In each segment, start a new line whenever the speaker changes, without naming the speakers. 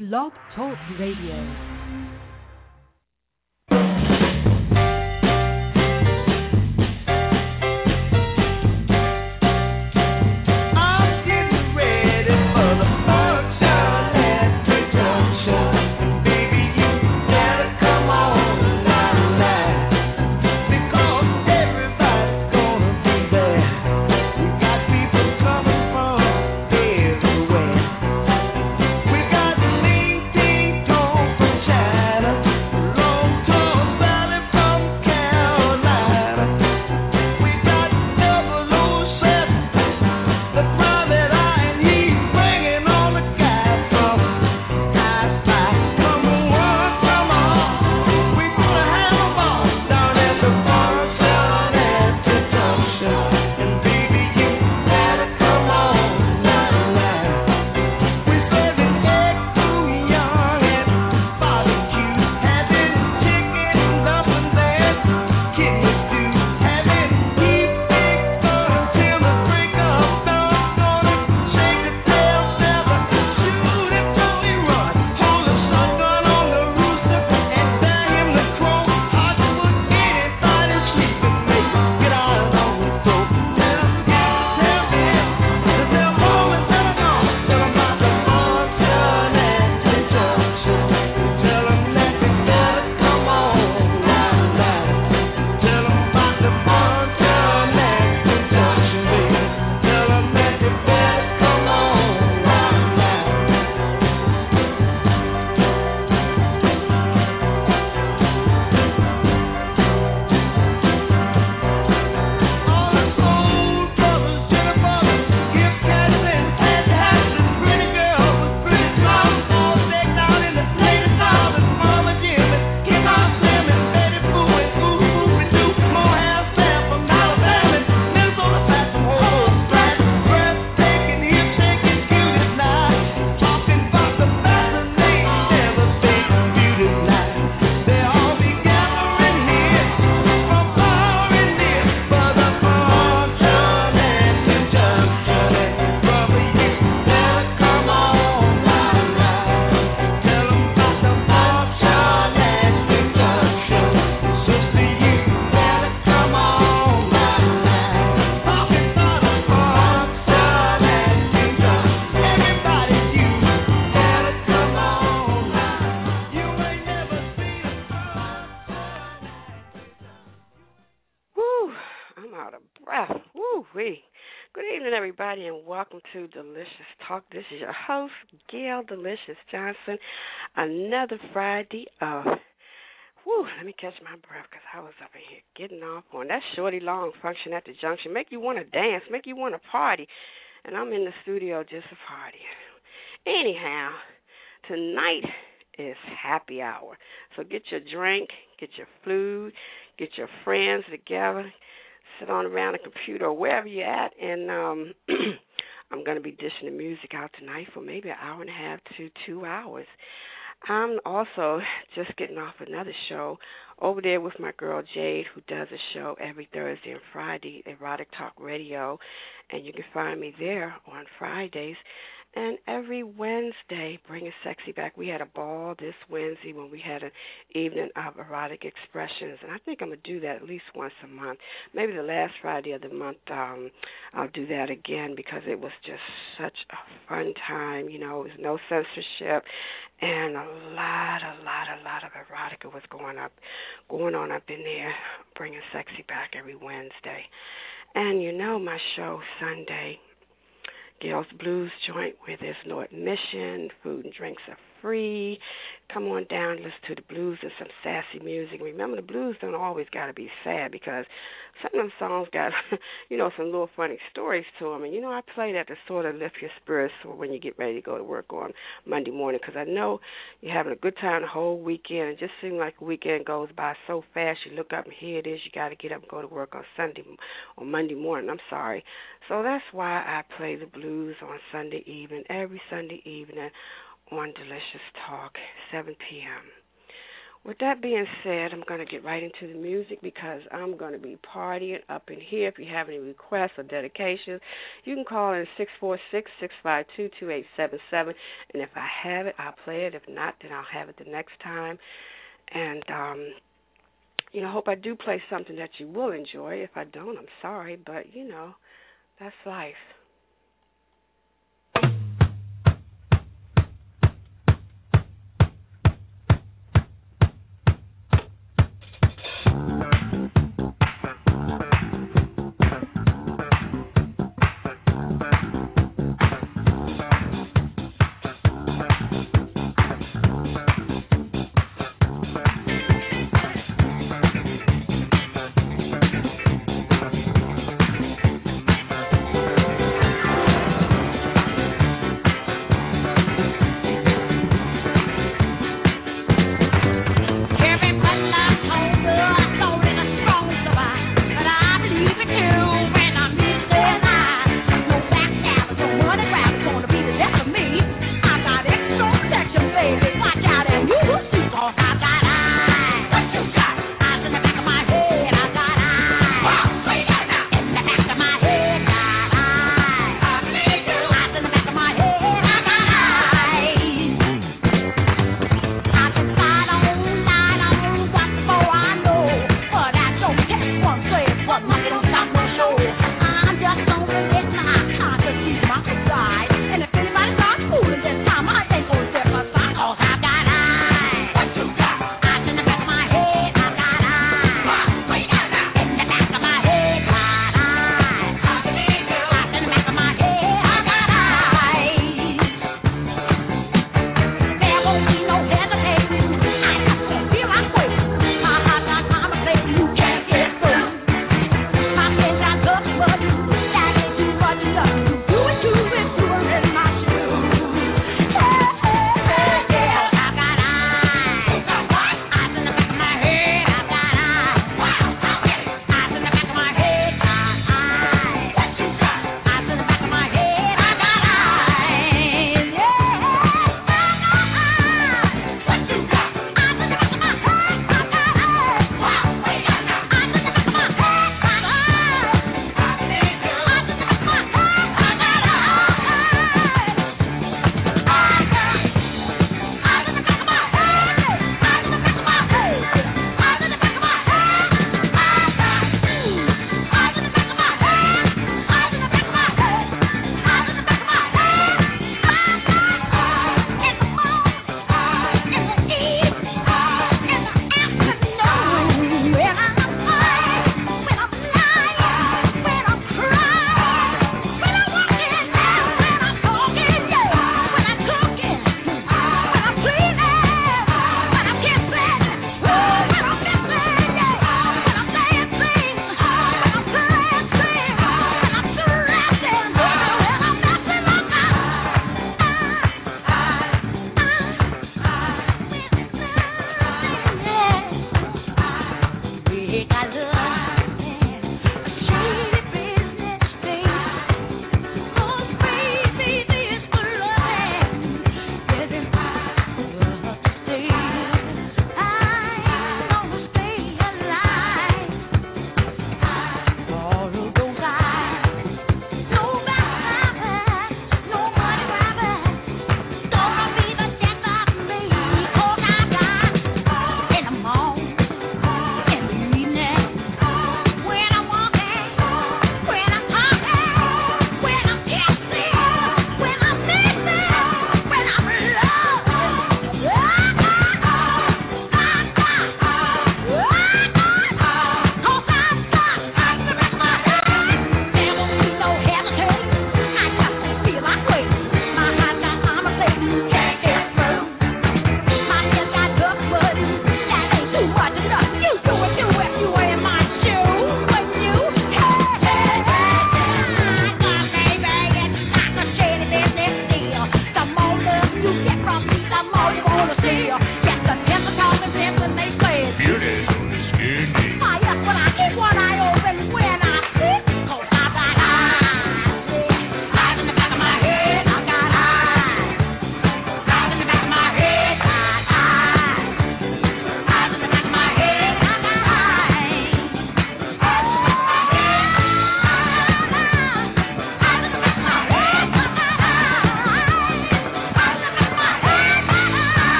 Blog Talk Radio.
And welcome to Delicious Talk. This is your host, Gail Delicious Johnson. Another Friday of, let me catch my breath because I was up in here getting off on that shorty long function at the junction. Make you want to dance, make you want to party. And I'm in the studio just a party. Anyhow, tonight is happy hour. So get your drink, get your food, get your friends together. Sit on around the computer or wherever you're at, and I'm going to be dishing the music out tonight for maybe an hour and a half to 2 hours. I'm also just getting off another show over there with my girl Jade, who does a show every Thursday and Friday, Erotic Talk Radio, and you can find me there on Fridays. And every Wednesday, Bringing Sexy Back. We had a ball this Wednesday when we had an evening of erotic expressions, and I think I'm going to do that at least once a month. Maybe the last Friday of the month I'll do that again because it was just such a fun time. You know, there was no censorship, and a lot of erotica was going on up in there, Bringing Sexy Back every Wednesday. And you know my show Sunday, Gail's Blues Joint, where there's no admission, food and drinks are free. Come on down, listen to the blues and some sassy music. Remember, the blues don't always got to be sad because some of them songs got, some little funny stories to them. And, I play that to sort of lift your spirits for when you get ready to go to work on Monday morning because I know you're having a good time the whole weekend. It just seems like the weekend goes by so fast. You look up and here it is. You got to get up and go to work on Monday morning. I'm sorry. So that's why I play the blues on Sunday evening, every Sunday evening on Delicious Talk, 7 p.m. With that being said, I'm going to get right into the music because I'm going to be partying up in here. If you have any requests or dedications, you can call in 646-652-2877. And if I have it, I'll play it. If not, then I'll have it the next time. And, I hope I do play something that you will enjoy. If I don't, I'm sorry. But, that's life.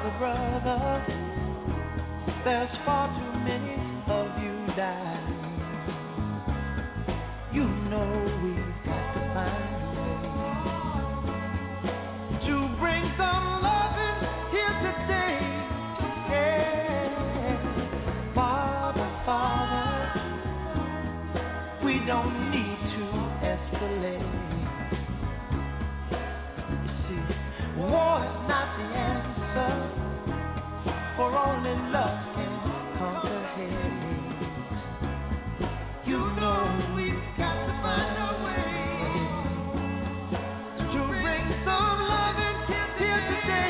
brother, there's far too many of you dying. You know we've got to find a way to bring some loving here today. Yeah. Father, Father, we don't need to escalate. You see, war is not the answer, for only love can conquer hate. You know we've got to find a way to bring some loving here today.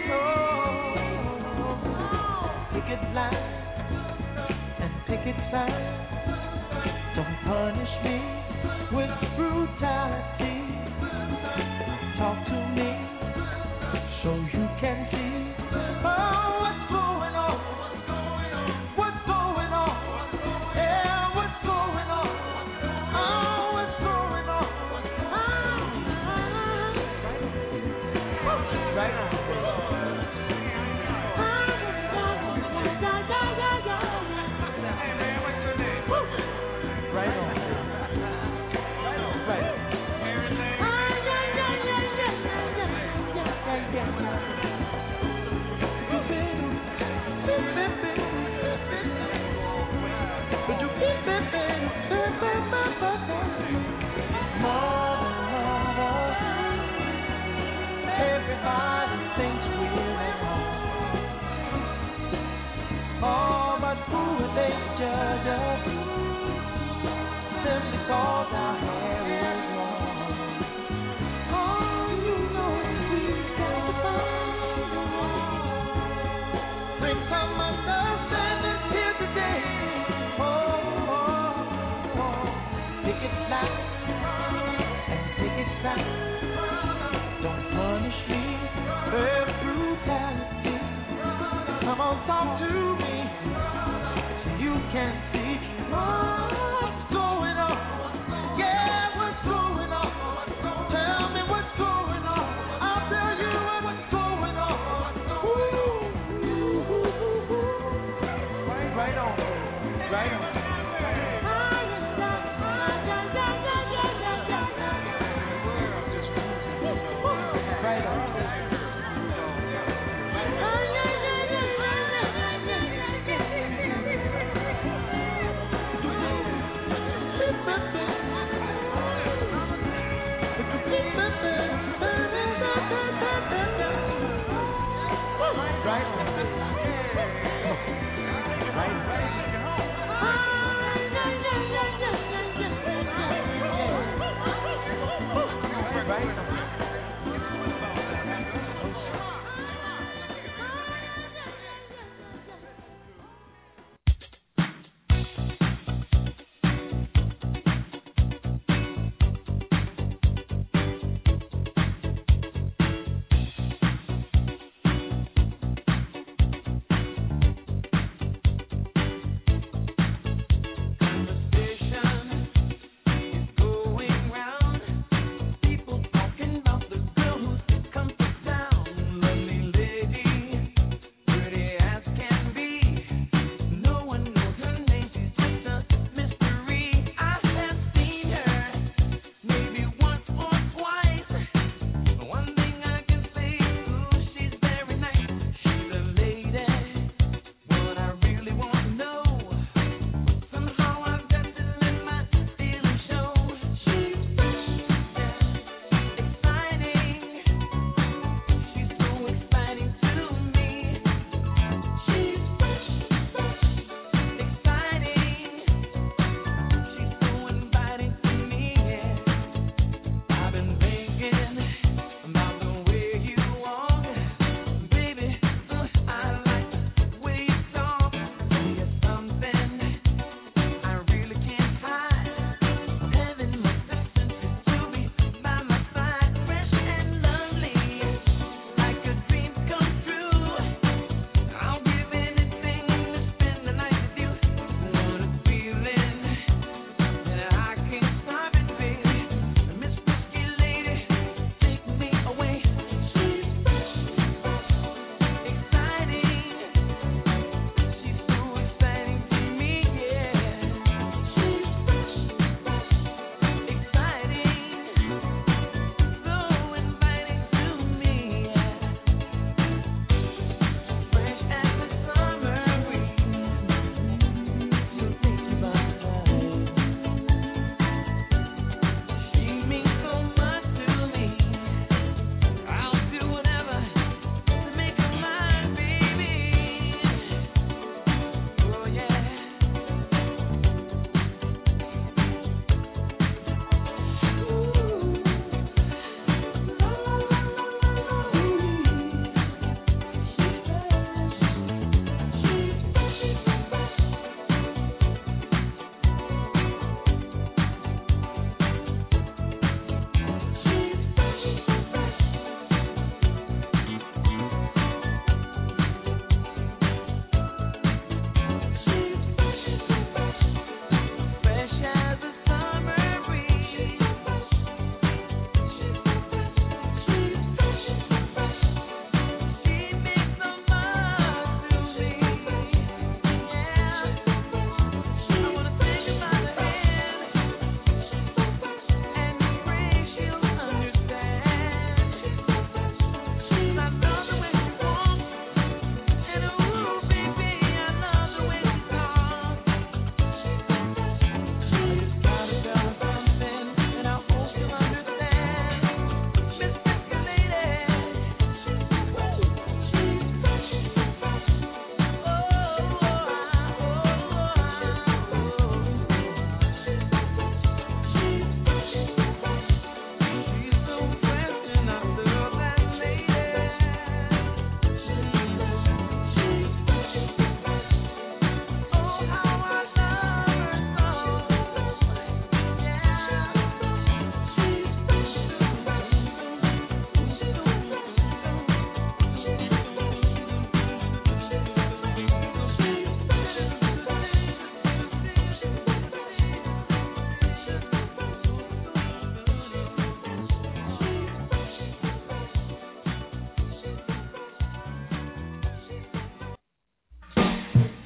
Oh, picket line and picket sign. Don't punish me with brutality. Talk to me so you can see. Oh, what's going on? What's going on? Yeah, what's going on? Oh, what's going on? Right on. Right on. Right. Mother, everybody thinks we're at home. Oh, but who would they judge us? Simply cause our hair is long. Oh, you know we've got to find a way. Bring some understanding here today. Picket line and picket sign. Don't punish me for brutality. Come on, talk to me so you can see what's going on. Yeah, what's going on? Tell me what's going on. I'll tell you what's going on. Right on, right on. Right.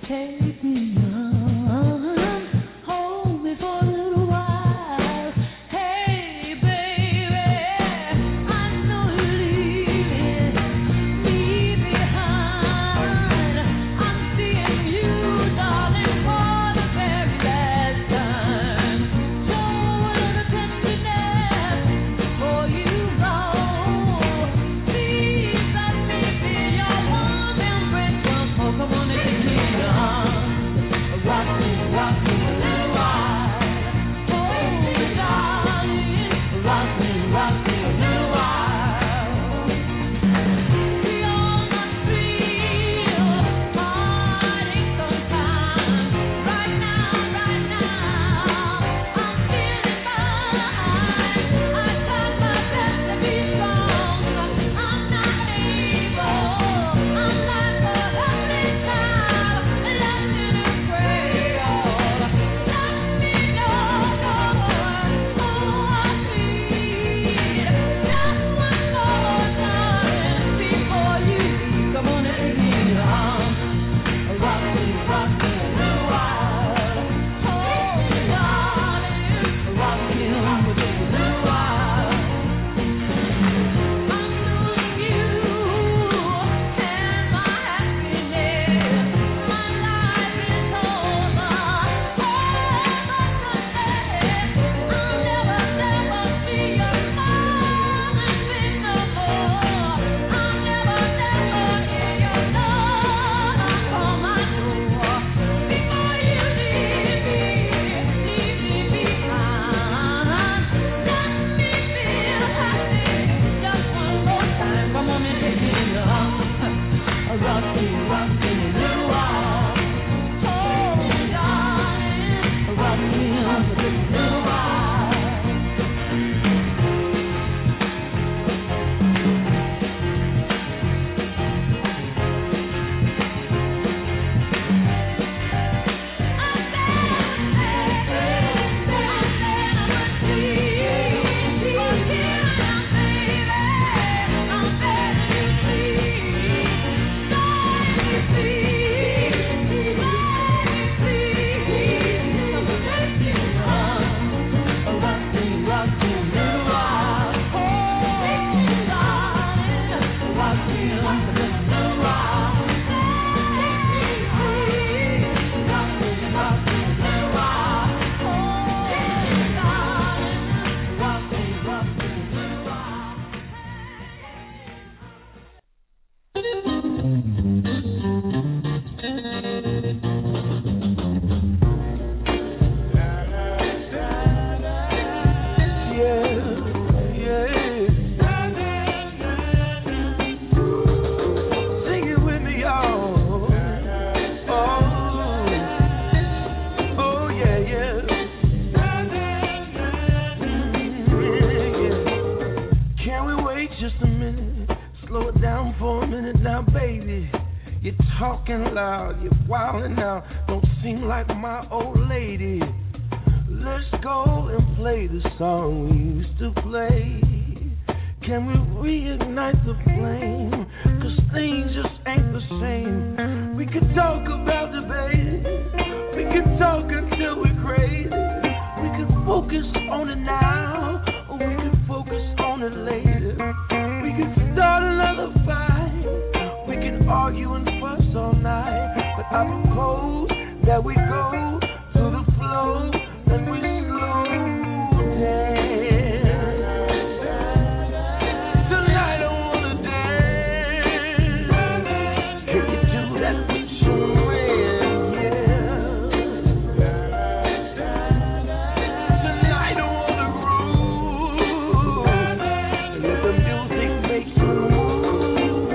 talking loud, you're wildin' now, don't seem like my old lady. Let's go and play the song we used to play. Can we reignite the flame? 'Cause things just ain't the same. We could talk about debate, we could talk until we're crazy. We could focus on it now, or we could focus on it later. We could start another fight, we could argue and fuss all night. But I propose that we go to the flow and we slow dance. Tonight I wanna dance. Can you do that with your friend? Yeah. Tonight I wanna groove. Let the music make you move.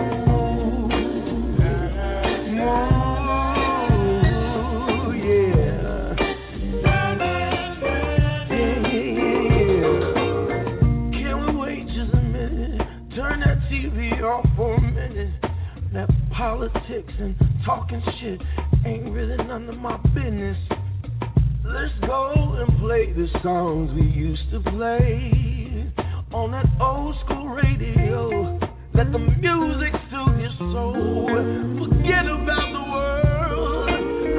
Politics and talking shit ain't really none of my business. Let's go and play the songs we used to play on that old school radio. Let the music soothe your soul. Forget about the world.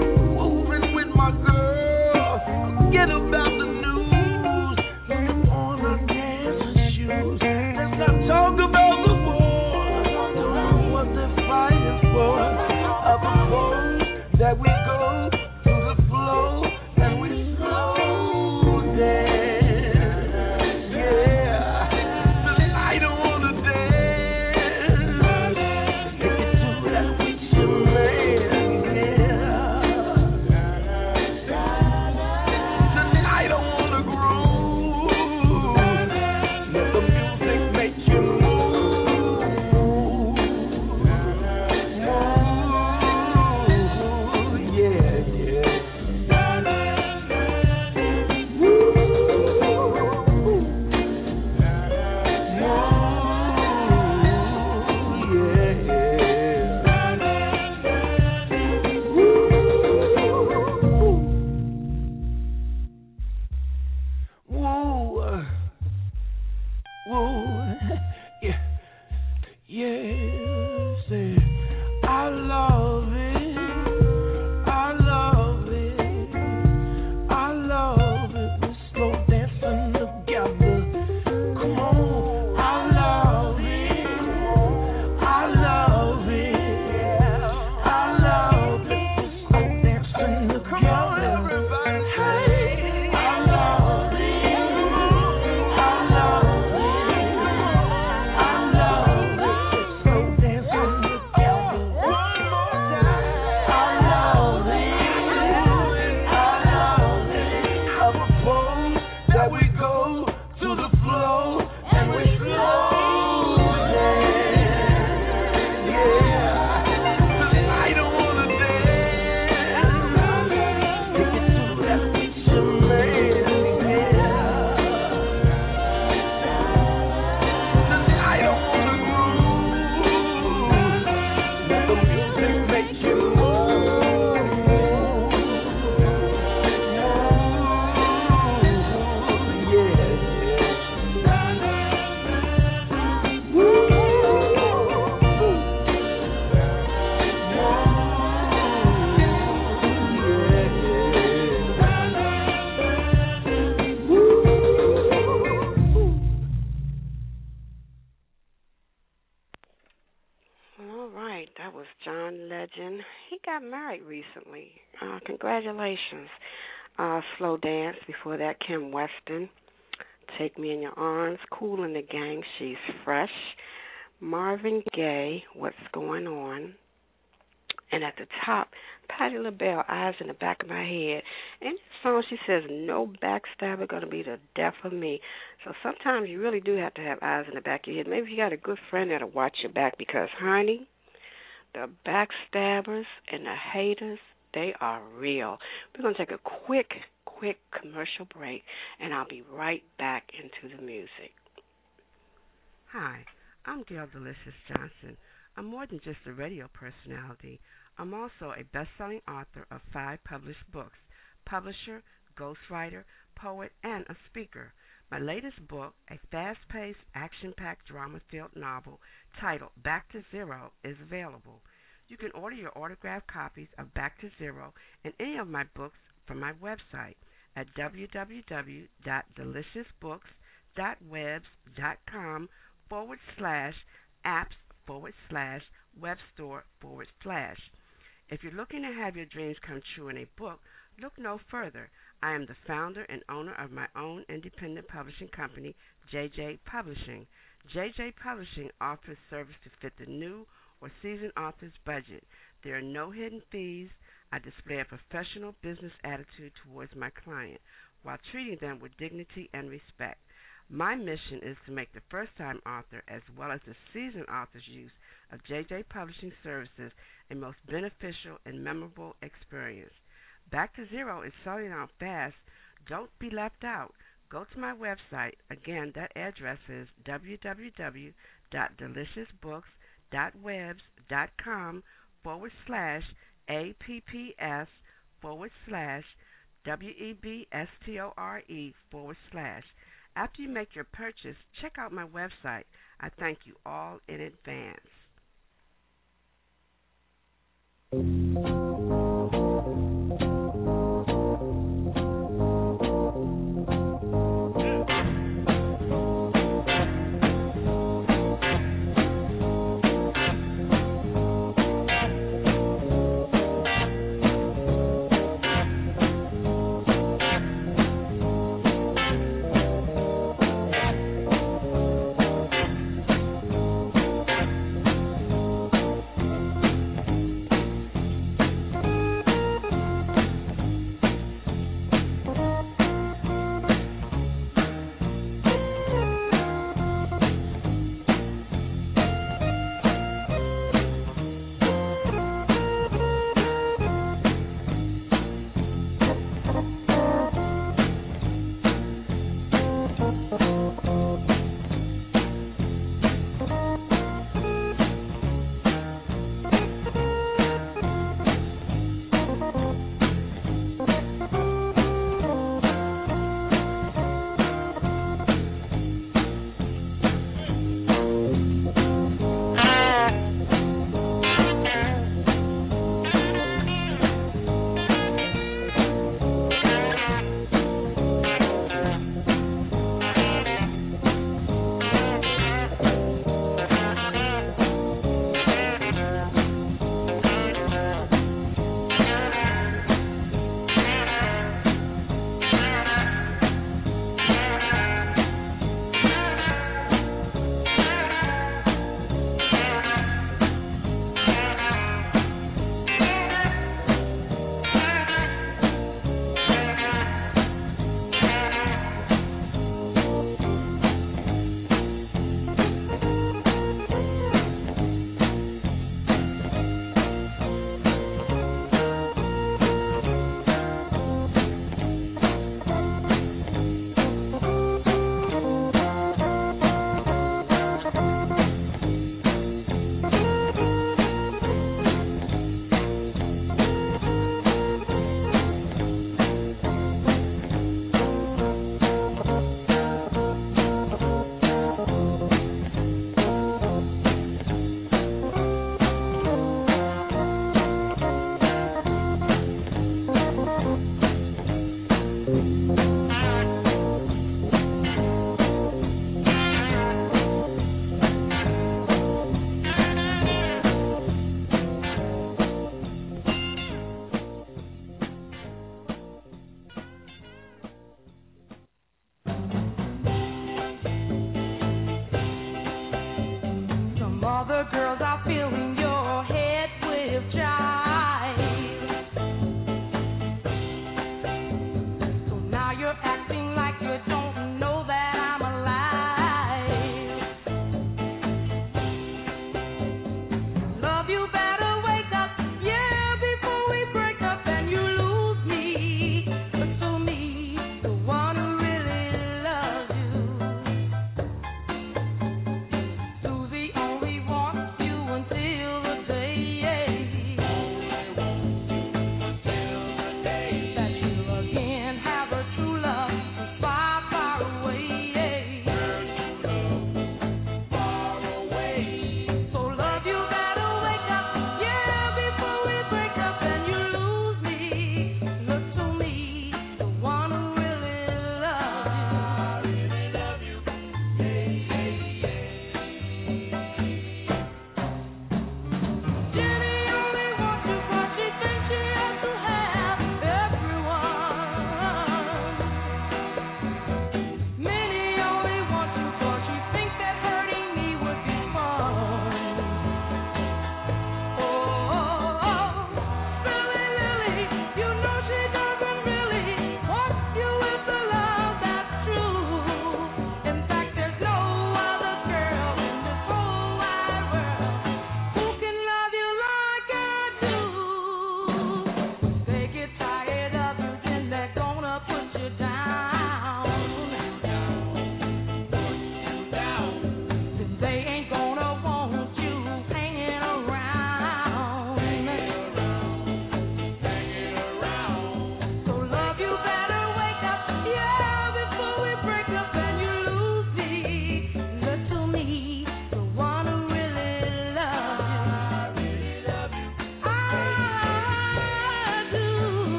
he got married recently. Congratulations. Slow Dance. Before that, Kim Weston. Take Me in Your Arms. Kool and the Gang. She's Fresh. Marvin Gaye. What's Going On? And at the top, Patti LaBelle, Eyes in the Back of My Head. In this song, she says, no backstabber going to be the death of me. So sometimes you really do have to have eyes in the back of your head. Maybe you got a good friend that'll watch your back because, honey, the backstabbers and the haters, they are real. We're going to take a quick commercial break, and I'll be right back into the music. Hi, I'm Gail Delicious Johnson. I'm more than just a radio personality. I'm also a best-selling author of 5 published books, publisher, ghostwriter, poet, and a speaker. My latest book, a fast-paced, action-packed, drama-filled novel titled Back to Zero, is available. You can order your autographed copies of Back to Zero and any of my books from my website at www.deliciousbooks.webs.com/apps/webstore/. If you're looking to have your dreams come true in a book, look no further. I am the founder and owner of my own independent publishing company, JJ Publishing. JJ Publishing offers service to fit the new or seasoned author's budget. There are no hidden fees. I display a professional business attitude towards my client while treating them with dignity and respect. My mission is to make the first-time author as well as the seasoned author's use of JJ Publishing services a most beneficial and memorable experience. Back to Zero is selling out fast. Don't be left out. Go to my website. Again, that address is www.deliciouusbooks.webs.com/APPSTORE/. After you make your purchase, check out my website. I thank you all in advance.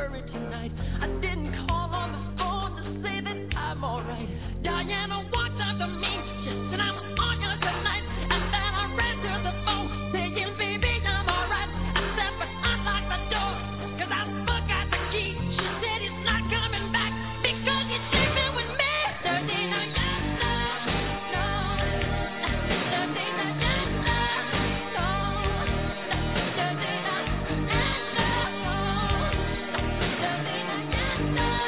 worry tonight. I didn't call on the phone to say that I'm alright. Diana walked up to me, she said I'm on you tonight. And then I ran to the phone, saying, baby, I'm alright. I said, but unlock the door, 'cause I forgot the key. She said he's not coming back because he's sleeping with me. There ain't no yes, no, no. There ain't no yes, no, no. There ain't no yes, no, no. There ain't no yes, no, no.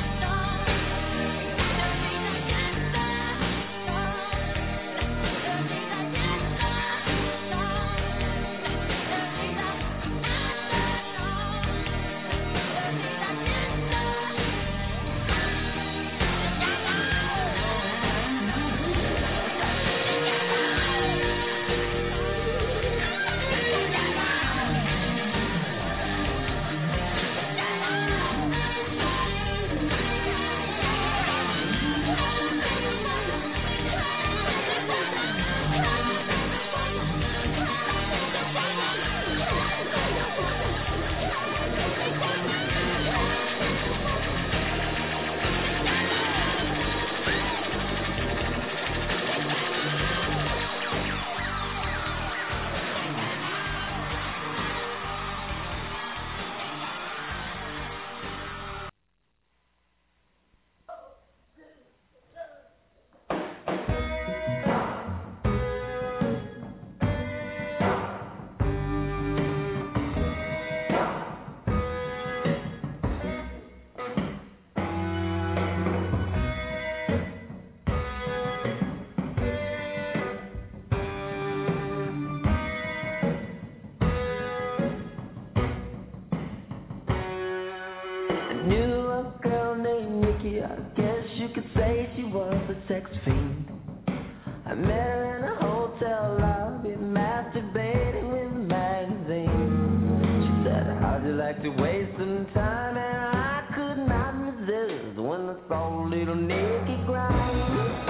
I guess you could say she was a sex fiend. I met her in a hotel lobby, masturbating with a magazine. She said, how'd you like to waste some time? And I could not resist when I saw a little naked grind.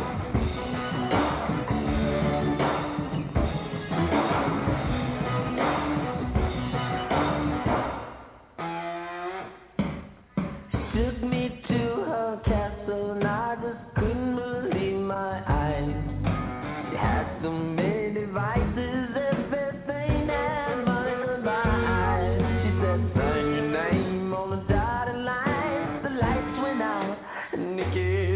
Took me to her castle and I just couldn't believe my eyes. She had so many devices, everything that money could buy. She said, sign your name on the dotted line. The lights went out and Nikki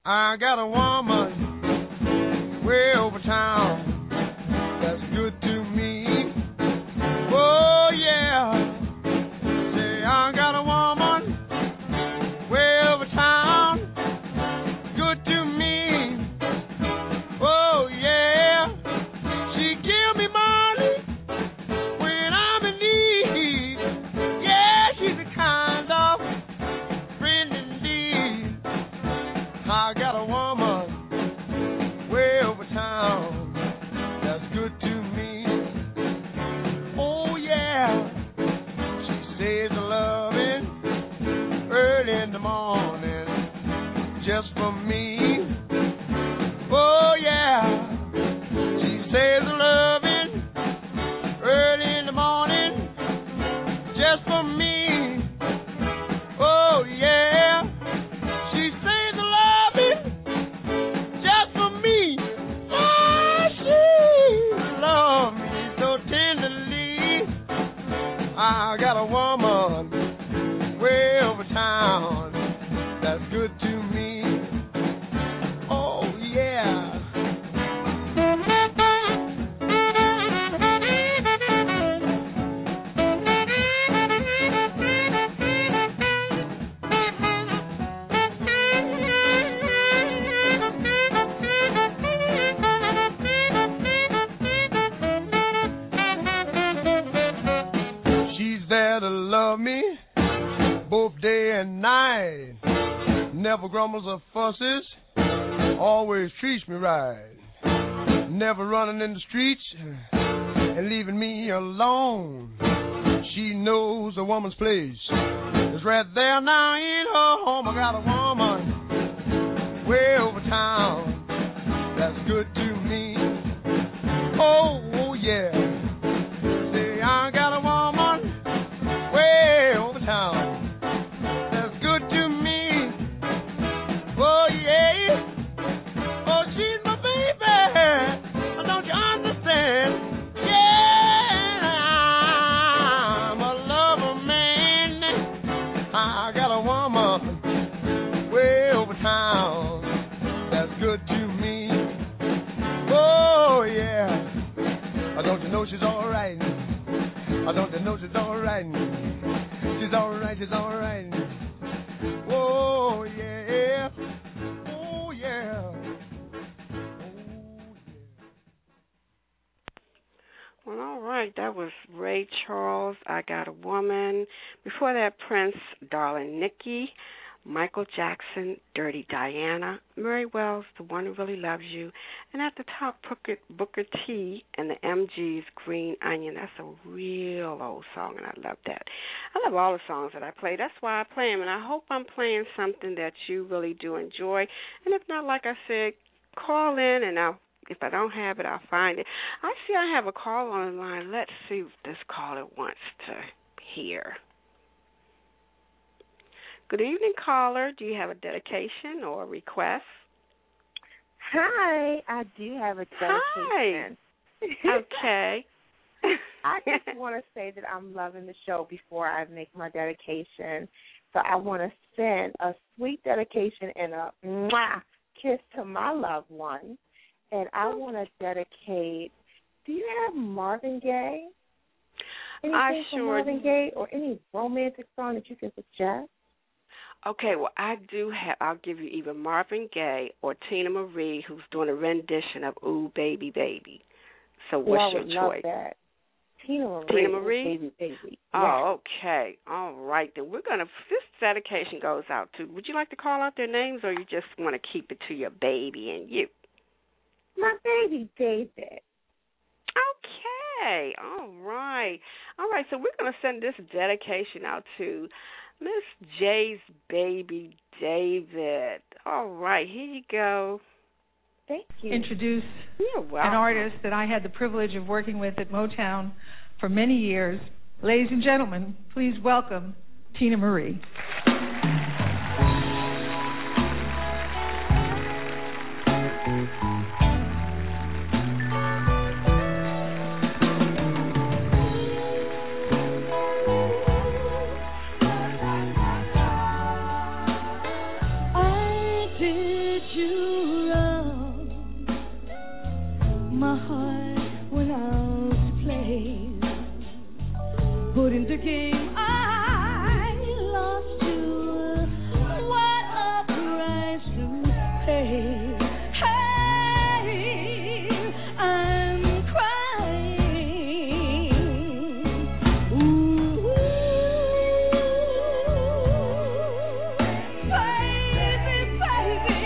I got a woman way over town that's good to me. Oh yeah, say I got a woman way over town, good to me. Oh yeah, she give me money when I'm in need. Yeah, she's the kind of friend indeed. I got a woman way over town that's good to me. Oh yeah, she says the loving early in the morning just for me. Oh yeah, she says the loving early in the morning just for me. Oh yeah, she says the loving just for me. Oh, she loves me so tenderly. I got a woman way over town that's good to me. Oh yeah. She's there to love me both day and night. Never grumbles or fusses, always treats me right. Never running in the streets and leaving me alone. She knows a woman's place is right there now in her home. I got a woman way over town that's good to me. Oh yeah, say I got a woman way over town that's good to me. Oh yeah, oh she's my baby, don't you understand? Yeah, I'm a lover man. I got a woman way over town that's good to me. Oh yeah, don't you know she's all right? Don't you know she's all right? She's all right, she's all right. Oh yeah, oh yeah, oh yeah.
Well, all right. That was Ray Charles, I Got a Woman. Before that, Prince, Darling Nikki. Michael Jackson, Dirty Diana. Mary Wells, The One Who Really Loves You. And at the top, Booker T and the MG's Green Onion. That's a real old song, and I love that. I love all the songs that I play. That's why I play them, and I hope I'm playing something that you really do enjoy. And if not, like I said, call in, and if I don't have it, I'll find it. I see I have a call on the line. Let's see if this caller wants to hear. Good evening, caller. Do you have a dedication or a request?
Hi, I do have a dedication.
Hi. Okay.
I just want to say that I'm loving the show before I make my dedication. So I want to send a sweet dedication and a mwah kiss to my loved one. And I want to dedicate, do you have Marvin Gaye? Anything from Marvin Gaye or any romantic song that you can suggest?
Okay, well, I do have, I'll give you either Marvin Gaye or Tina Marie, who's doing a rendition of Ooh, Baby, Baby. So what's your choice?
I would love that. Tina Marie? Baby, Baby.
Oh, okay. All right, then we're going to, this dedication goes out to, would you like to call out their names, or you just want to keep it to your baby and you?
My baby, David.
Okay, all right. All right, so we're going to send this dedication out to Miss J's baby, David. All right, here you go.
Thank you.
Introduce an artist that I had the privilege of working with at Motown for many years. Ladies and gentlemen, please welcome Tina Marie.
Did you my heart went out to play. Put in the game, I lost you. What a price to pay. Hey, I'm crying. Ooh, baby, baby.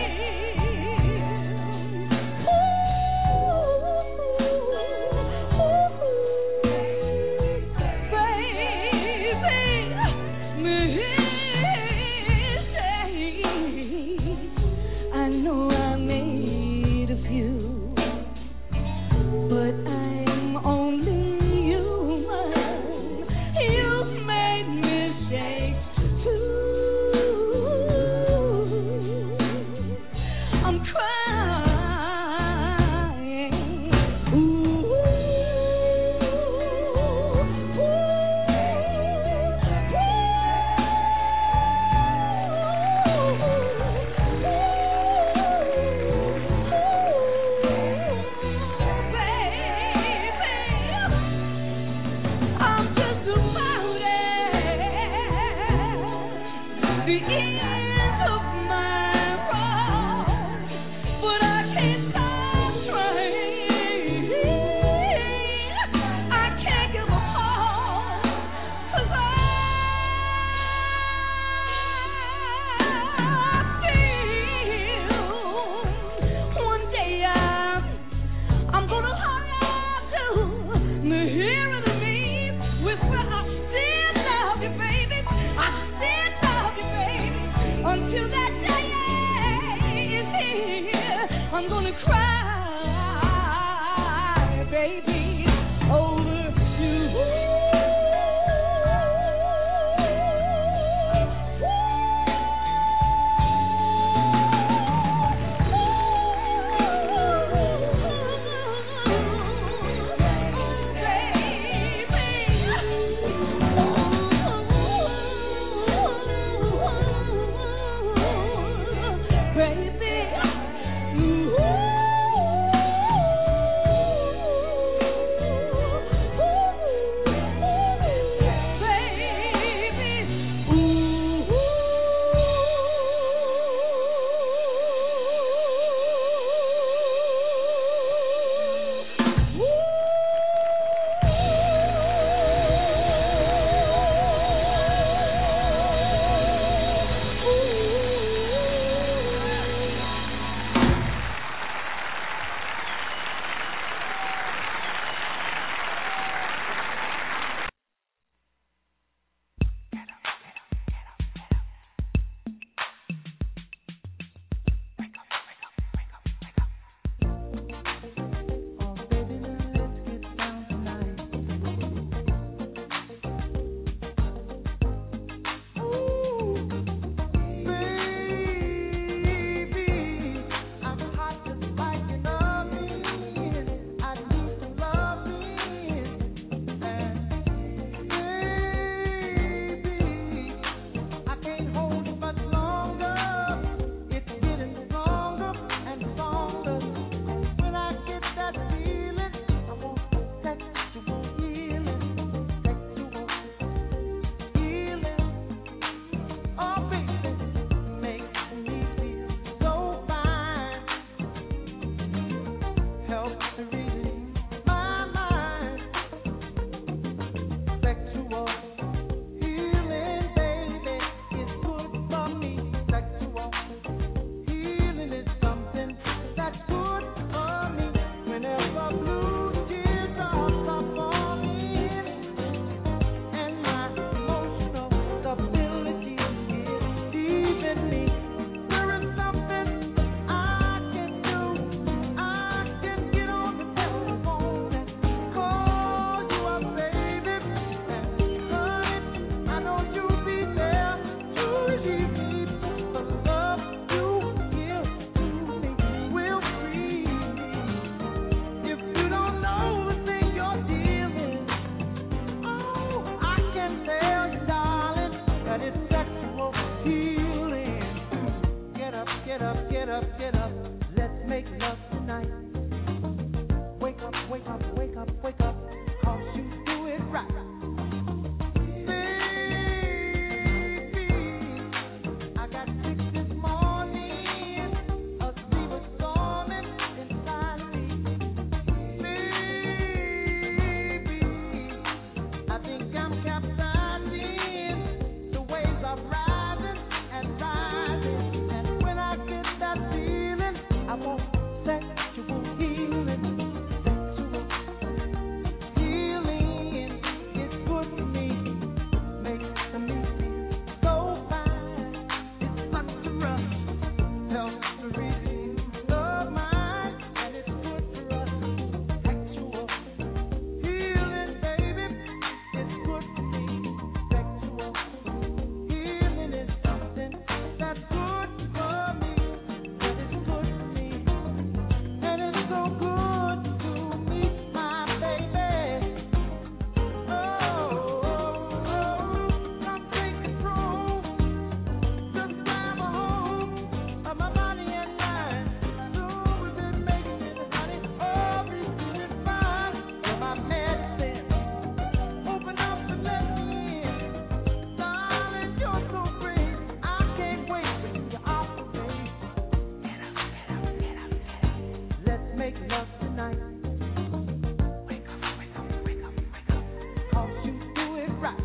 us tonight. Wake up, wake up, wake up, wake up. 'Cause you do it right.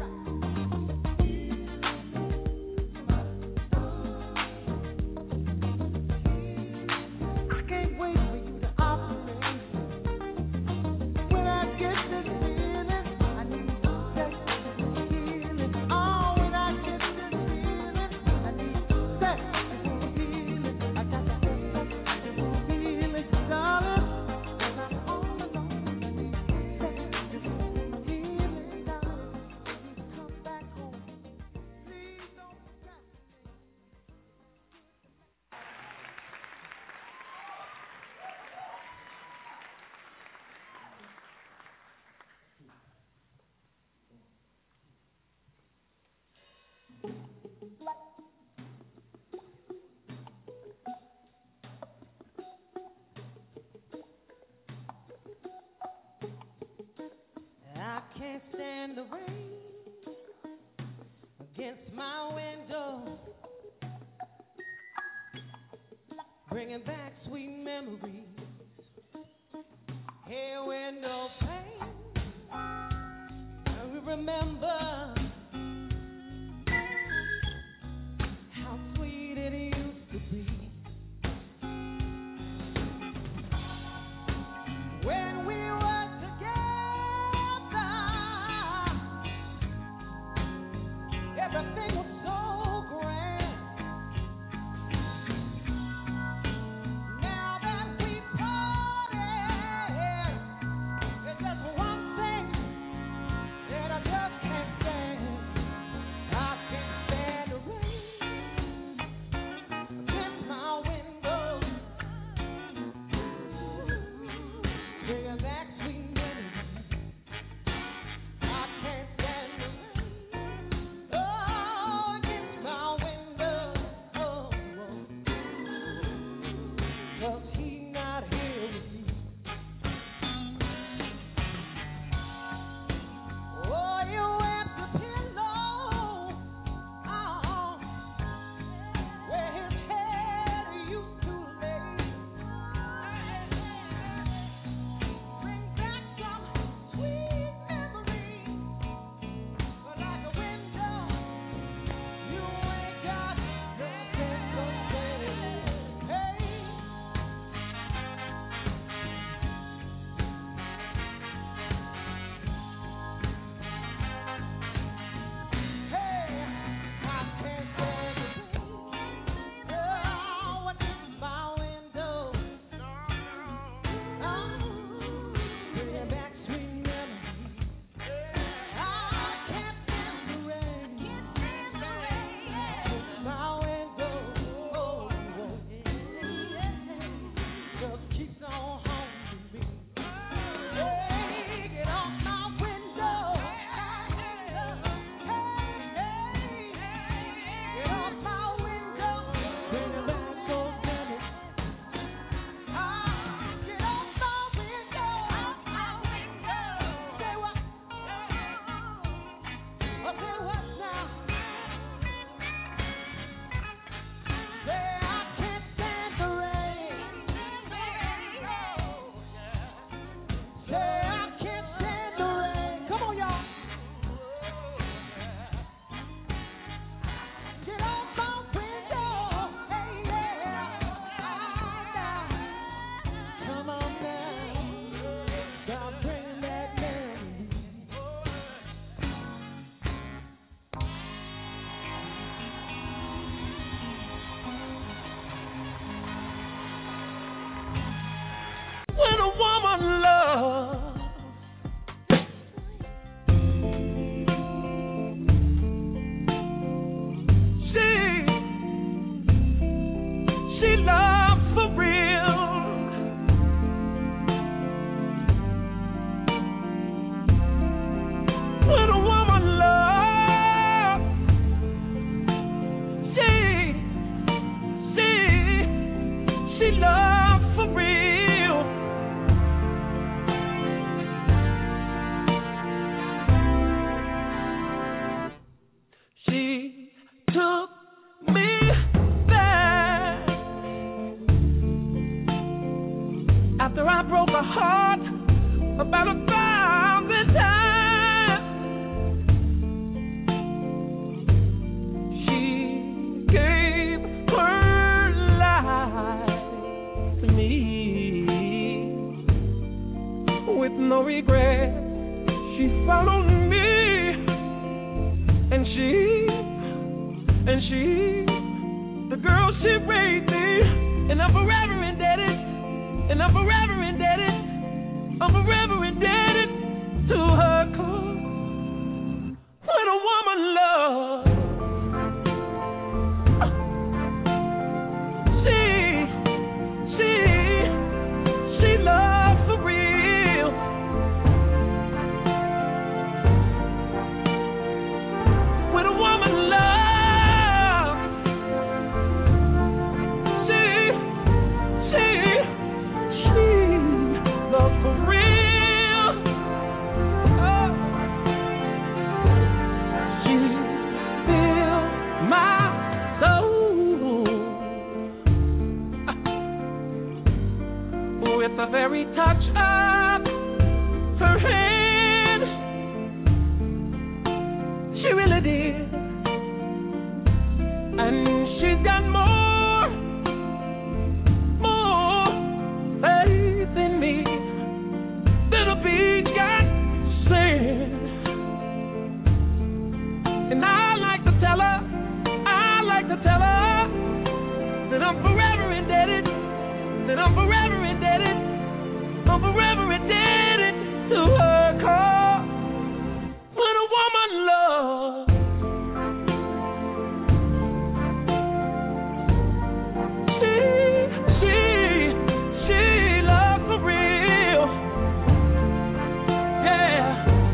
I can't wait for you to operate. When I get this feeling, I need sex to heal it. Oh, when I get this feeling, I need sex to heal it. I got to get sex to heal it, darling. 'Cause I'm all alone. I need sex to heal it, darling. Please come back home. Please don't procrastinate. I can't stand the rain against my window, bringing back sweet memories. Hey, window pane, and we remember how sweet it used to be. When we were together, everything was so grand. Now that we've heart about 1,000 times. She gave her life to me with no regret. She followed me, and she, the girl she raised me, and I'm forever indebted, and I'm forever indebted, I'm forever indebted to her. 'Cause when a woman loves, she loves for real. When a woman loves, she loves for real. Oh. She fills my soul with the very touch of her hand. She really did. And she's got more faith in me than a big got sand. And I like to tell her that I'm forever indebted, that I'm forever indebted, I'm forever indebted to her. 'Cause when a woman loves, she loves for real. Yeah.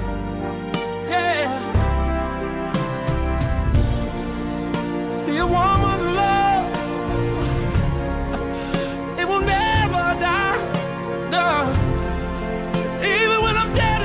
See, a woman love, it will never die. No. Even when I'm dead.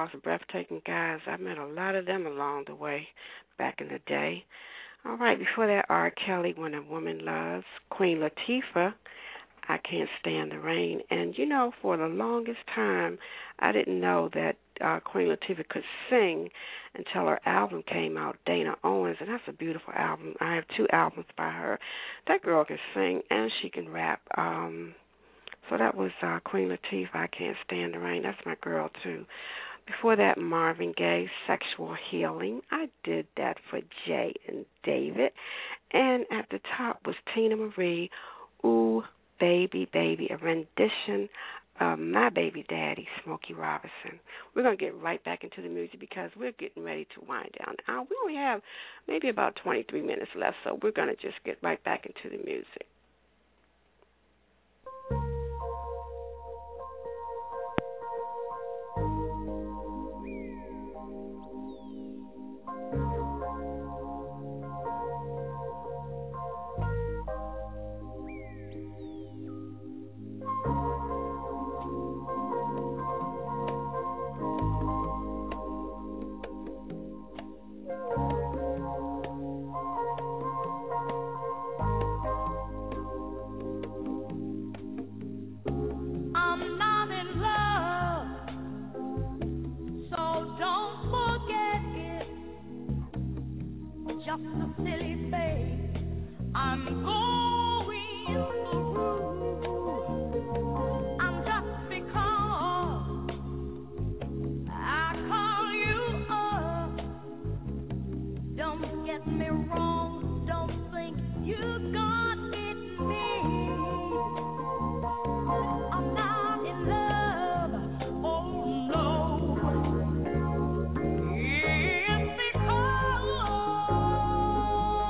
most breathtaking guys. I met a lot of them along the way back in the day. All right, before that, R. Kelly, When a Woman Loves. Queen Latifah, I Can't Stand the Rain. And, you know, for the longest time, I didn't know that Queen Latifah could sing until her album came out, Dana Owens, and that's a beautiful album. I have 2 albums by her. That girl can sing and she can rap. So that was Queen Latifah, I Can't Stand the Rain. That's my girl, too. Before that, Marvin Gaye, Sexual Healing. I did that for Jay and David. And at the top was Tina Marie, Ooh, Baby, Baby, a rendition of My Baby Daddy, Smokey Robinson. We're going to get right back into the music because we're getting ready to wind down. Now, we only have maybe about 23 minutes left, so we're going to just get right back into the music.
Oh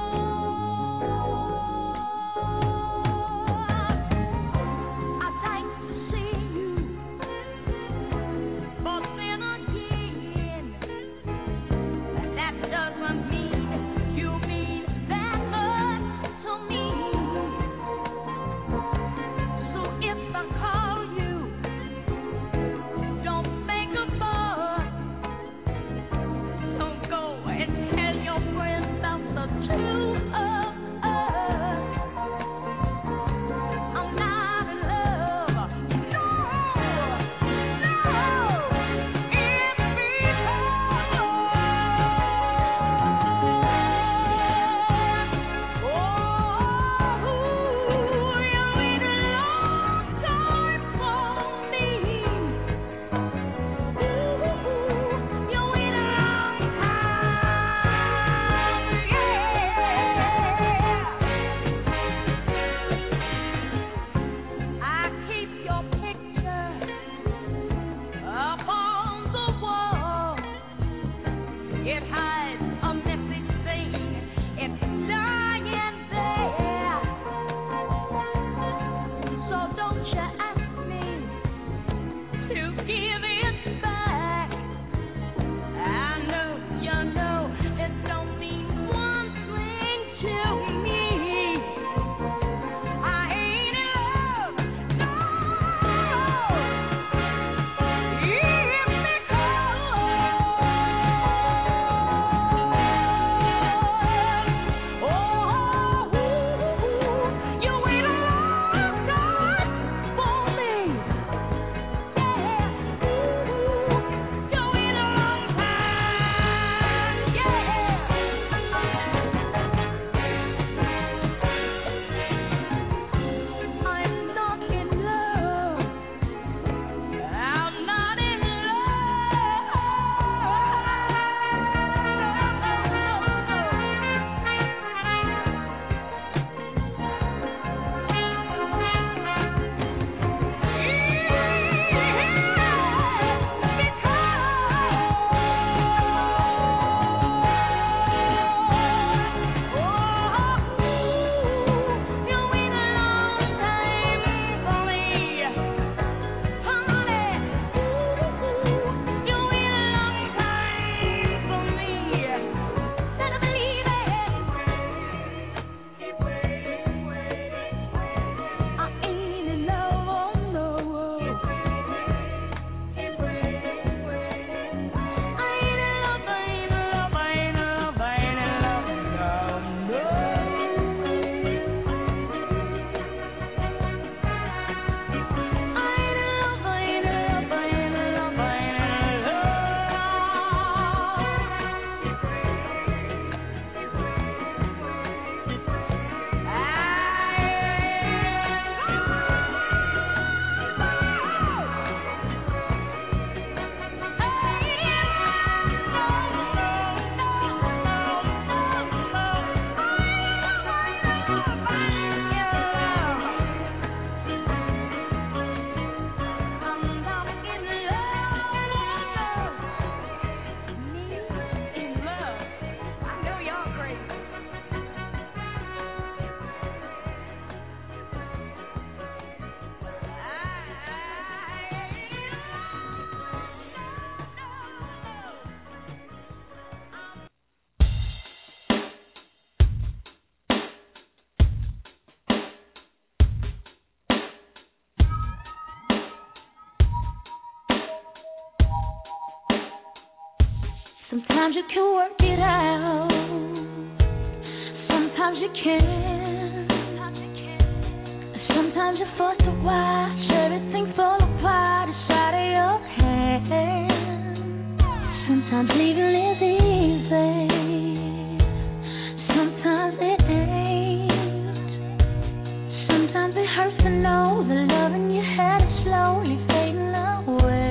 Sometimes you can work it out. Sometimes you can't. Sometimes you're forced to watch everything fall apart inside of your head. Sometimes leaving is easy. Sometimes it ain't. Sometimes it hurts to know the loving you had is slowly fading away.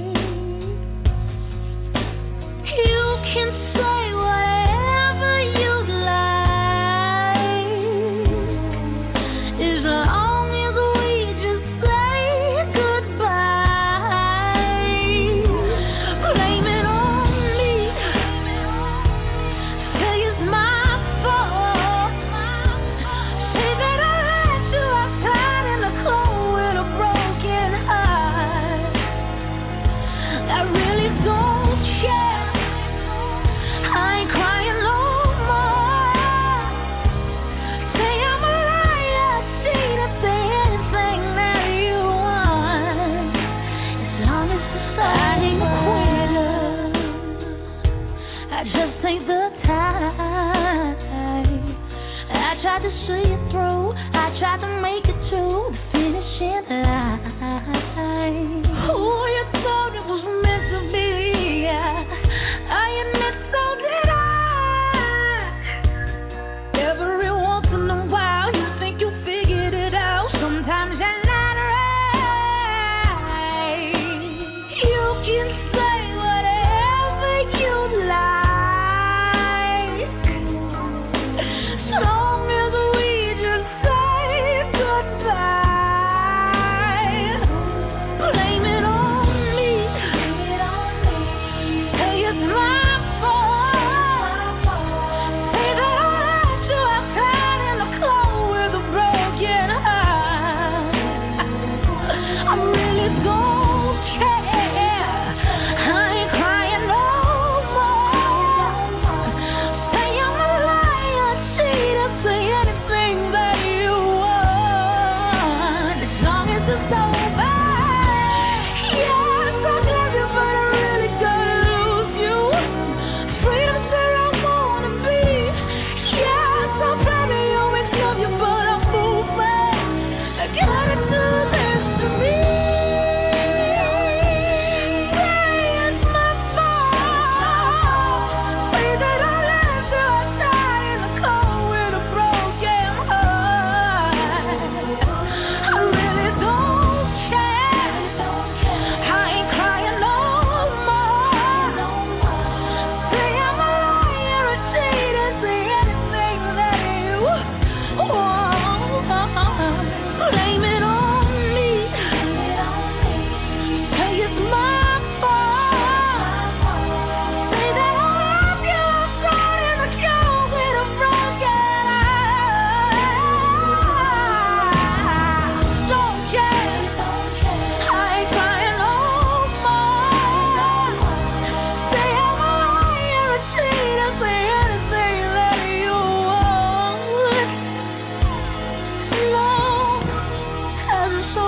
You can say whatever you like, as long as we just say goodbye. Blame it on me, say it's my fault. Say that I left you outside in the cold with a broken heart. I really don't care. I ain't crying no more. Say I'm a liar, cheat, or say anything that you want. As long as it's I ain't a quitter. I just ain't the type. I tried to see it through. I tried to make it to the finishing line. Who you thought it was meant to be? I admit so did I. Every once in a while you think you figured it out. Sometimes you're not right. You can say whatever you like, as long as we just say goodbye. Blame it on me, say it's my fault. Say that I left you outside in the cold with a broken heart. I really don't care. I ain't crying no more. Say I'm a liar, cheater, say anything that you want, as long as it's over. Yes, I love you, but I really gotta lose you. Freedom's where I wanna be. Yes, I probably always love you, but I'm moving. I gotta do this to me. Say it's my fault. Say that I left you outside in the cold with a broken heart. I really don't care. I ain't crying no more. Say I'm a liar, a cheater, say anything that you want. Blame it on me, say it's my fault. Say that I left you outside in the cold with a broken heart. Don't care. I ain't crying no more. Say I'm a liar, a cheater, say anything that you want. No, I'm so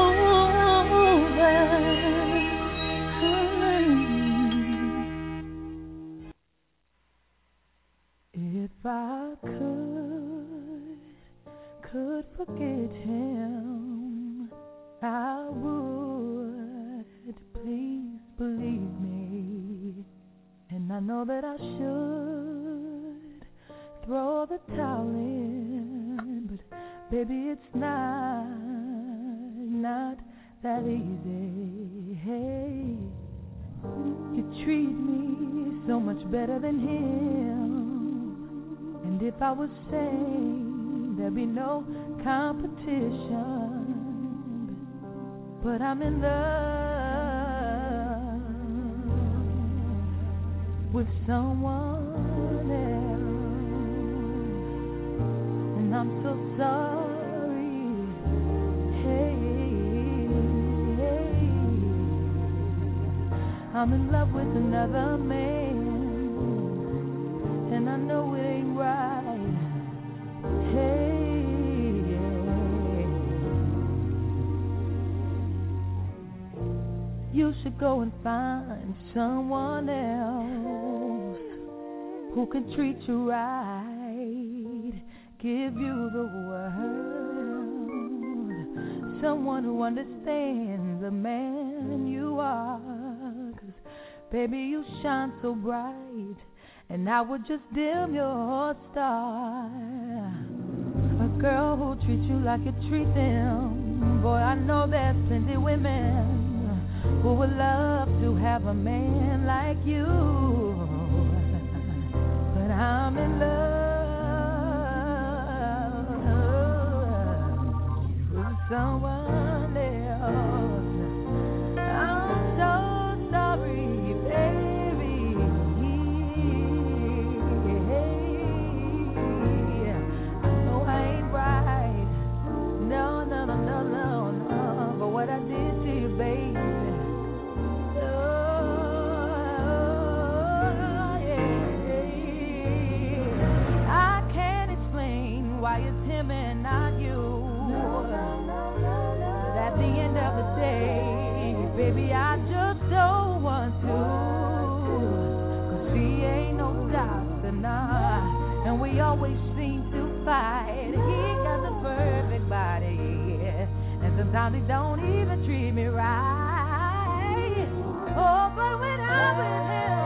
If I could forget him, I would. Please believe me. And I know that I should throw the towel in, but baby, it's not that easy. Hey, you treat me so much better than him. And if I was sane, there'd be no competition. But I'm in love with someone else, and I'm so sorry. Hey, I'm in love with another man, and I know it ain't right. Hey, you should go and find someone else. who can treat you right, give you the world, someone who understands the man you are. 'Cause baby, you shine so bright, and I would just dim your star. A girl who treats you like you treat them. Boy, I know there's plenty women who would love to have a man like you. But I'm in love with someone else. I'm so sorry, baby. I know I ain't right. No. But what I did to you, baby. Why it's him and not you? But at the end of the day, baby, I just don't want to. 'Cause he ain't no doctor, nah. And we always seem to fight. He got the perfect body, and sometimes he don't even treat me right. Oh, but when I'm with him,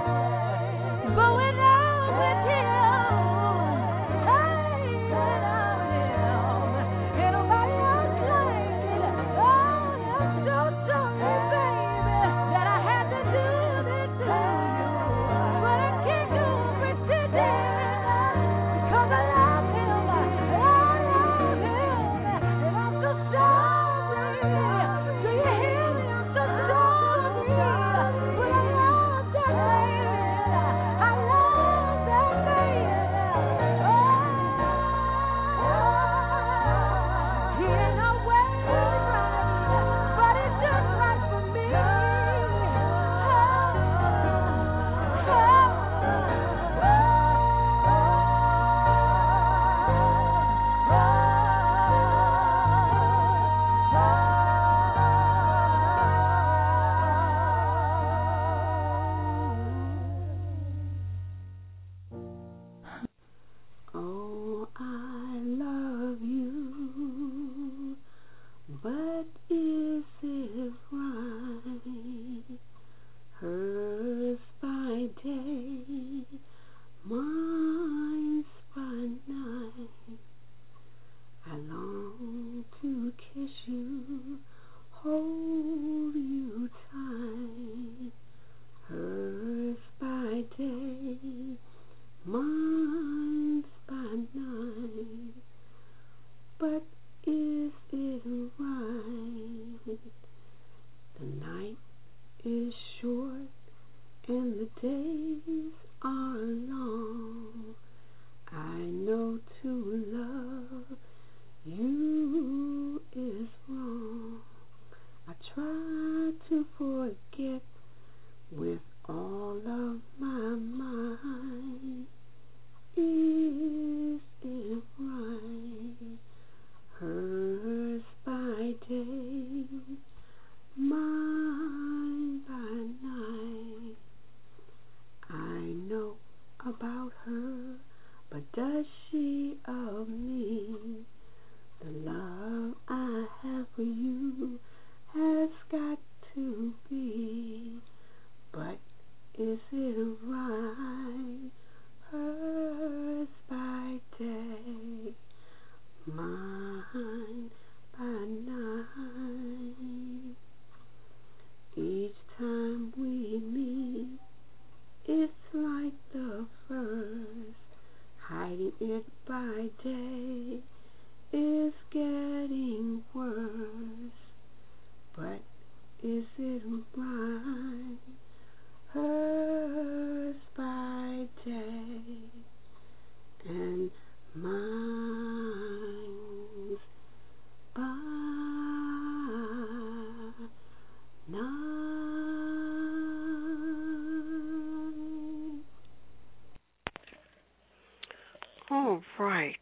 All right.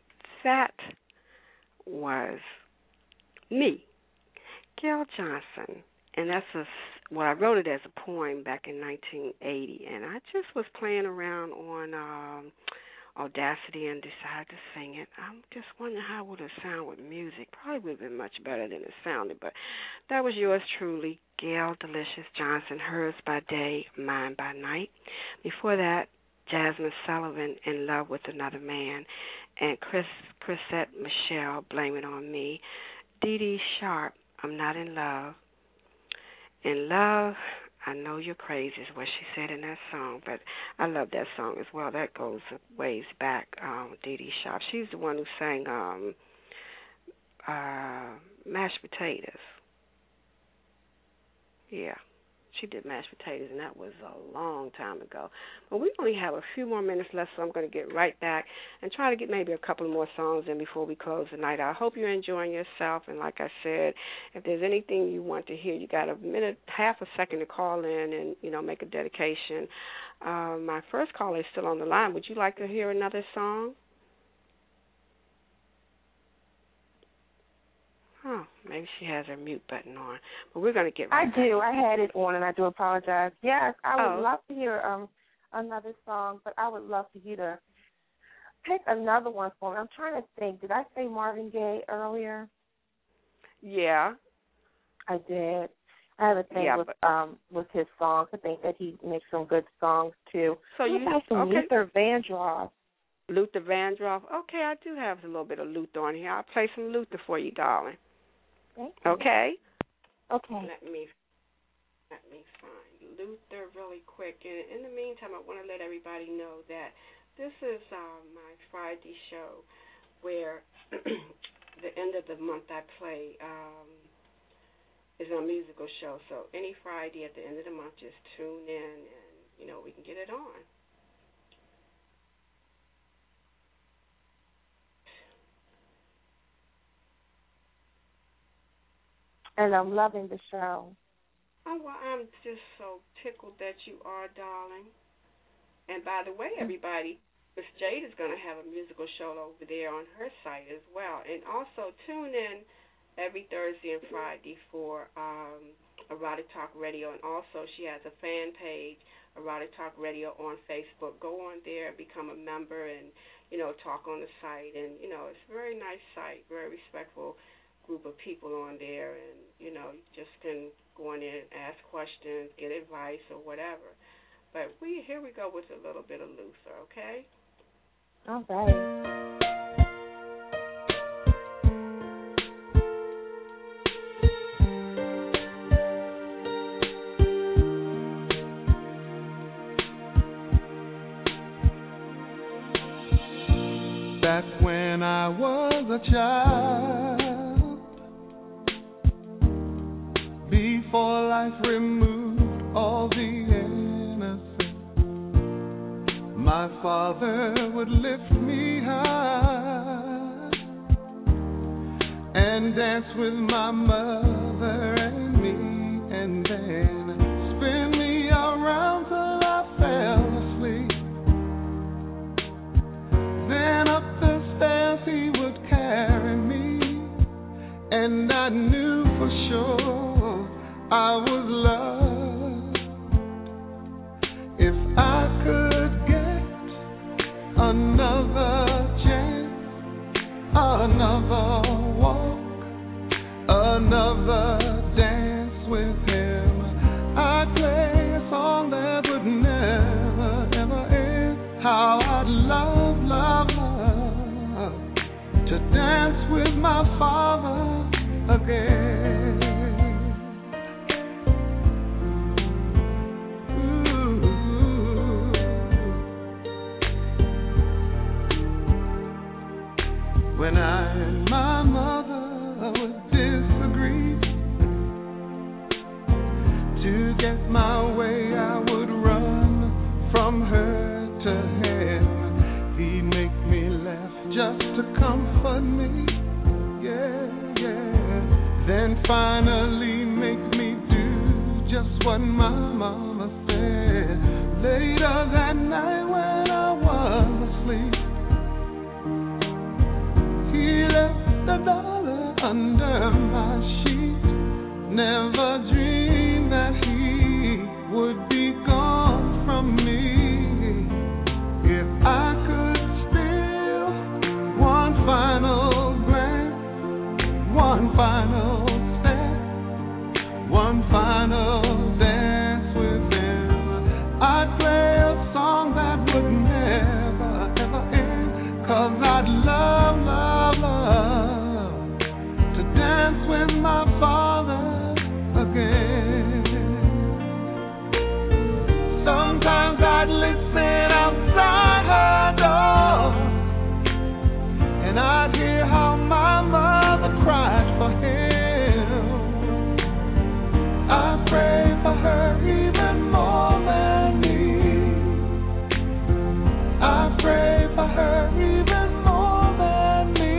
That was me, Gail Johnson, and well, I wrote it as a poem back in 1980, and I just was playing around on Audacity and decided to sing it. I'm just wondering how it would have sounded with music. Probably would have been much better than it sounded, but that was yours truly, Gail Delicious Johnson, Hers by Day, Mine by Night. Before that, Jasmine Sullivan, In Love with Another Man, and Chrisette Michelle, Blame It on Me. Dee Dee Sharp, I'm Not in Love. In Love, I Know You're Crazy is what she said in that song, but I love that song as well. That goes ways back, Dee Dee Sharp. She's the one who sang Mashed Potatoes. Yeah, she did Mashed Potatoes, and that was a long time ago. But we only have a few more minutes left, so I'm going to get right back and try to get maybe a couple more songs in before we close the night. I hope you're enjoying yourself, and like I said, if there's anything you want to hear, you got a minute, half a second to call in and, make a dedication. My first caller is still on the line. Would you like to hear another song? Oh, maybe she has her mute button on. But we're going to get right
I do. I had it on, and I do apologize. Yes, I would love to hear another song, but I would love for you to pick another one for me. I'm trying to think. Did I say Marvin Gaye earlier?
Yeah.
I did. I have a thing with his songs. I think that he makes some good songs, too.
So you
have some Luther Vandross.
Luther Vandross. Okay, I do have a little bit of Luther on here. I'll play some Luther for you, darling.
Thank you.
Okay?
Okay.
Let me find Luther really quick. And in the meantime, I want to let everybody know that this is my Friday show where the end of the month I play is a musical show. So any Friday at the end of the month, just tune in and, we can get it on.
And I'm loving the show.
Oh, well, I'm just so tickled that you are, darling. And by the way, everybody, Miss Jade is going to have a musical show over there on her site as well. And also tune in every Thursday and Friday for Erotic Talk Radio. And also she has a fan page, Erotic Talk Radio, on Facebook. Go on there, become a member, and, talk on the site. And, it's a very nice site, very respectful group of people on there, and you just can go in there and ask questions, get advice or whatever. But here we go with a little bit of Luther, okay?
All right.
Back when I was a child, before life removed all the innocence, my father would lift me high and dance with my mother and me, and then spin me around till I fell asleep. Then up the stairs he would carry me, and I knew for sure I was loved. If I could get another chance, another walk, another dance with him, I'd play a song that would never, ever end. How I'd love, love, love to dance with my father again. When I and my mother would disagree, to get my way I would run from her to him. He'd make me laugh just to comfort me, yeah, yeah. Then finally make me do just what my mama said. Later that night when I was asleep, he left $1 under my sheet, never dreamed heart listen outside her door, and I'd hear how my mother cried for him. I pray for her even more than me. I pray for her even more than me.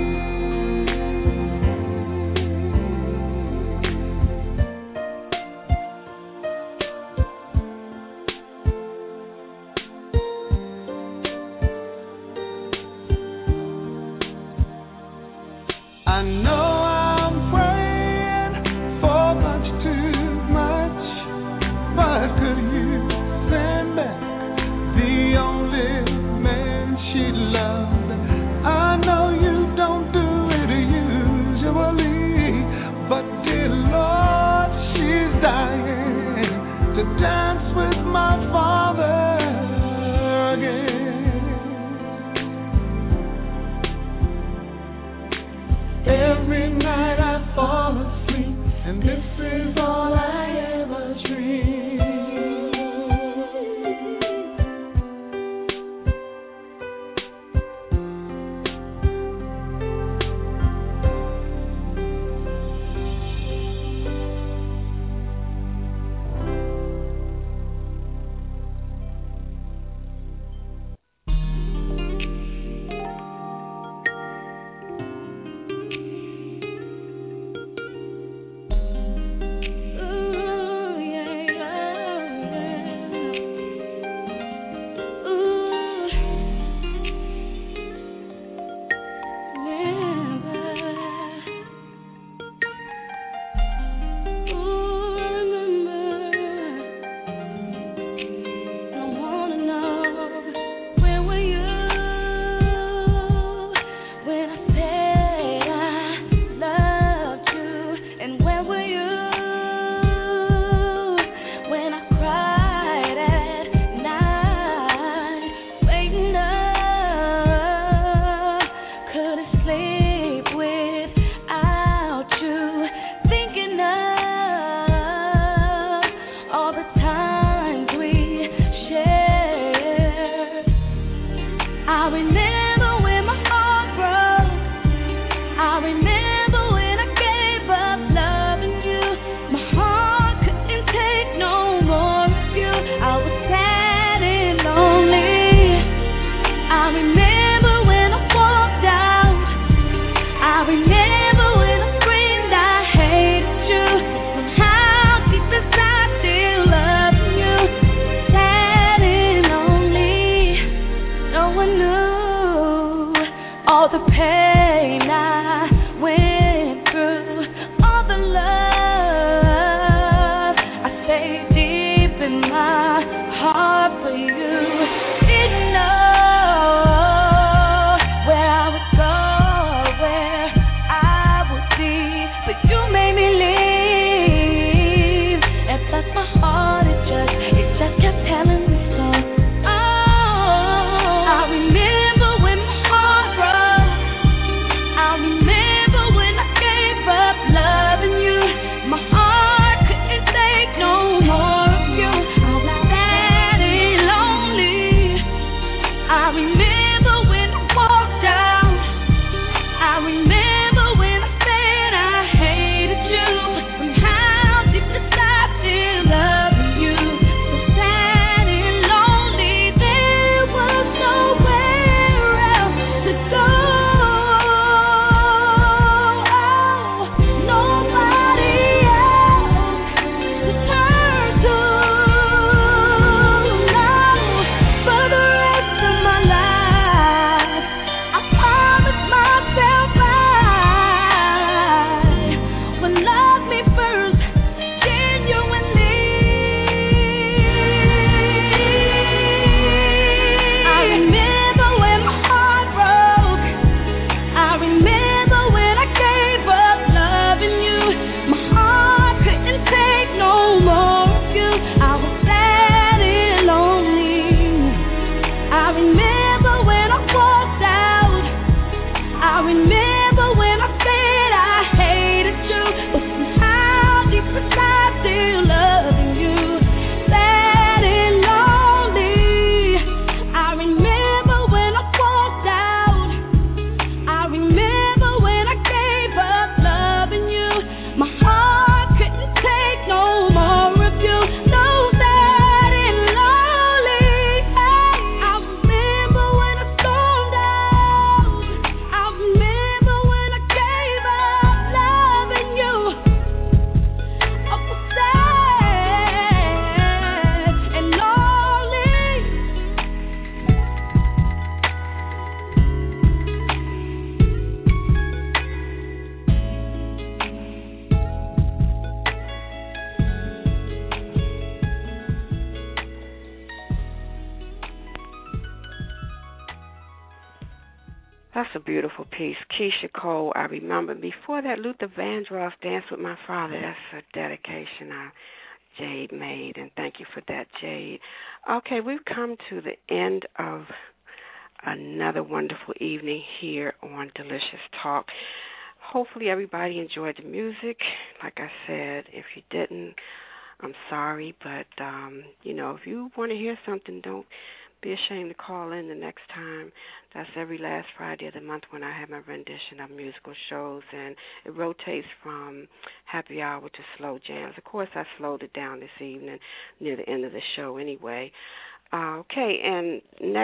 I know I'm praying for much too much, but could you send back the only man she loved? I know you don't do it usually, but dear Lord, she's dying to dance with my father again. Every night I fall asleep, and this is all I ever dream.
No one knew.
That's a beautiful piece. Keisha Cole, I remember. Before that, Luther Vandross, Dance with My Father. That's a dedication Jade made, and thank you for that, Jade. Okay, we've come to the end of another wonderful evening here on Delicious Talk. Hopefully everybody enjoyed the music. Like I said, if you didn't, I'm sorry, but, if you want to hear something, don't be ashamed to call in the next time. That's every last Friday of the month when I have my rendition of musical shows, and it rotates from happy hour to slow jams. Of course, I slowed it down this evening near the end of the show anyway. Okay, and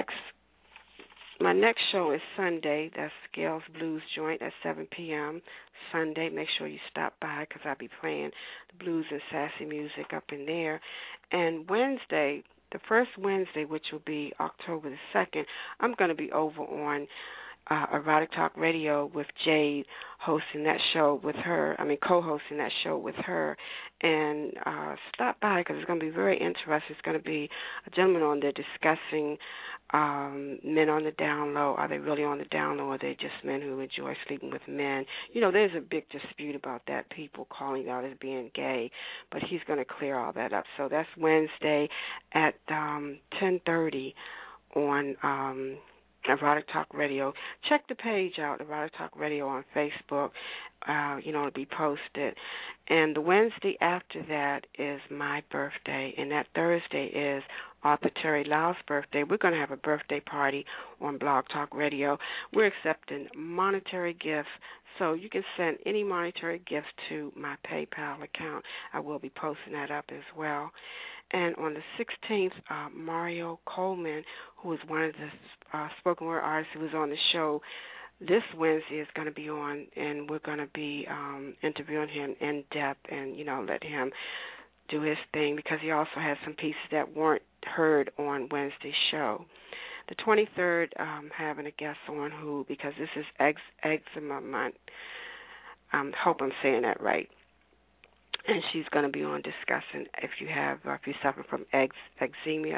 my next show is Sunday. That's Gail's Blues Joint at 7 p.m. Sunday. Make sure you stop by because I'll be playing the blues and sassy music up in there. And Wednesday, the first Wednesday, which will be October the 2nd, I'm going to be over on Erotic Talk Radio with Jade, hosting that show with her. Co-hosting that show with her. And stop by because it's going to be very interesting. It's going to be a gentleman on there discussing men on the down low. Are they really on the down low, or are they just men who enjoy sleeping with men? There's a big dispute about that, people calling out as being gay, but he's going to clear all that up. So that's Wednesday at 10:30 on Erotic Talk Radio. Check the page out, Erotic Talk Radio on Facebook. It'll be posted. And the Wednesday after that is my birthday, and that Thursday is Arthur Terry Lau's birthday. We're going to have a birthday party on Blog Talk Radio. We're accepting monetary gifts, so you can send any monetary gifts to my PayPal account. I will be posting that up as well. And on the 16th, Mario Coleman, who is one of the spoken word artists who was on the show this Wednesday, is going to be on, and we're going to be interviewing him in depth and, let him do his thing, because he also has some pieces that weren't heard on Wednesday's show. The 23rd, having a guest on who, because this is eczema month, I hope I'm saying that right, and she's going to be on discussing if you suffer from eczema,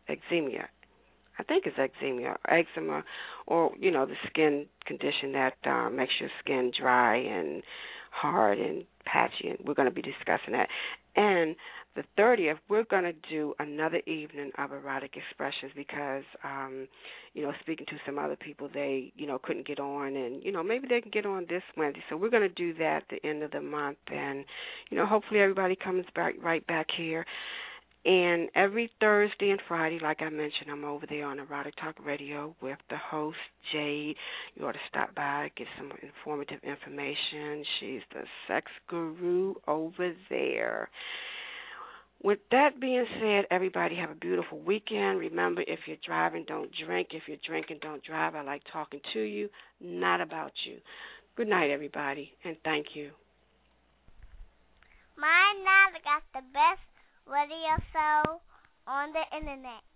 I think it's eczema, or, the skin condition that makes your skin dry and hard and patchy, and we're going to be discussing that. And the 30th, we're going to do another evening of erotic expressions because, speaking to some other people, they, couldn't get on, and, maybe they can get on this Wednesday. So we're going to do that at the end of the month, and, hopefully everybody comes right back here. And every Thursday and Friday, like I mentioned, I'm over there on Erotic Talk Radio with the host, Jade. You ought to stop by, get some informative information. She's the sex guru over there. With that being said, everybody have a beautiful weekend. Remember, if you're driving, don't drink. If you're drinking, don't drive. I like talking to you, not about you. Good night, everybody, and thank you.
My Nana got the best radio show on the internet.